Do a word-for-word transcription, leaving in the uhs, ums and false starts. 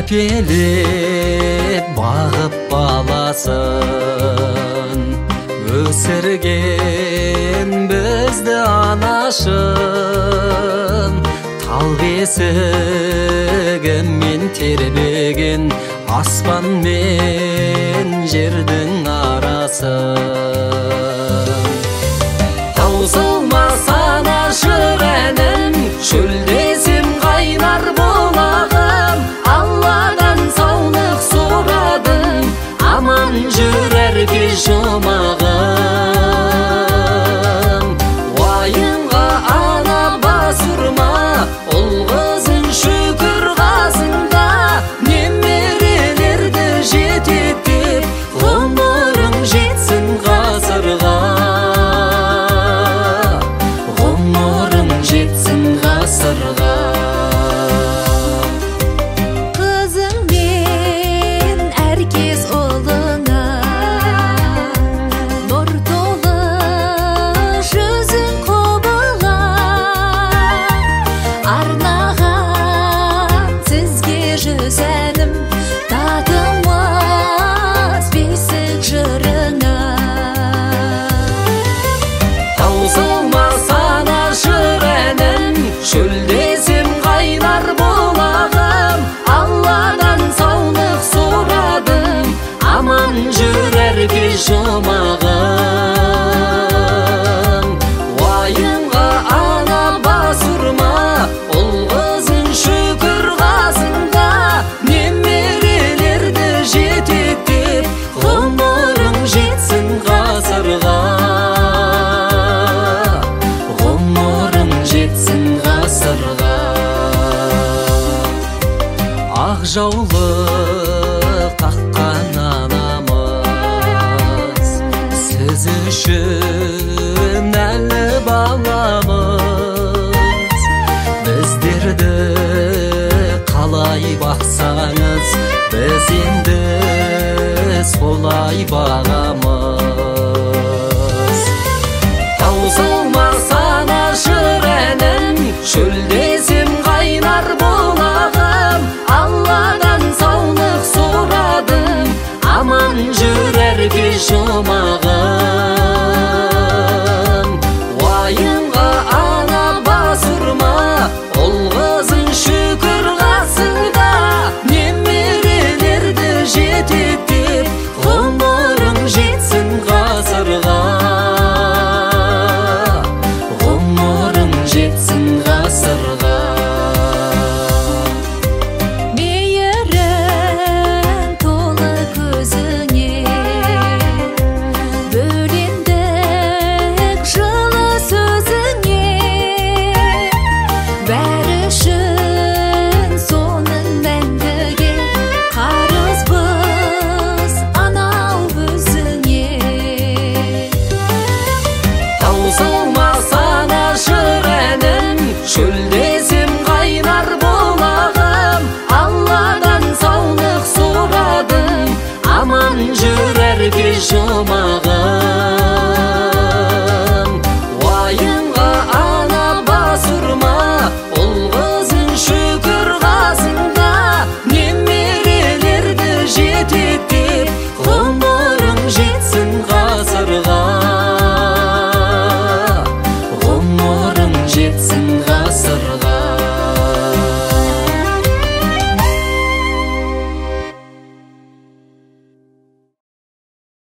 тәрбиелеп бағып баласын, өсірген бізді анашым, тал бесігімен тербеген аспан мен жердің арасын. Таусылмас анашыр әнім, шөлдесем қайнар болағым, Алладан саулық сұрадым, аман жүрер кеш жұмағым. Уайымға ана басырма, ұл қызын шүкір қасында, немерелерді жетектеп, ғұмырың жетсін ғасырға, ғұмырың жетсін ғасырға. Шөлдесем қайнар болағым, Алладан саулық сұрадым, аман жүрер кеш жұмағым. Уайымға ана басырма, ұл қызын шүкір қасында, немерелерді жетектеп, ғұмырың жетсін ғасырға, ғұмырың жетсін ғасырға. Ақ жаулық таққан анамыз, сіз үшін әлі баламыз. Біздерді қалай бақсаңыз, біз енді солай бағамыз. Таусылмас анашыр әнім, шөлдесем қайнар болағым, Алладан саулық сұрадым, аман жүрер кеш жұмағым.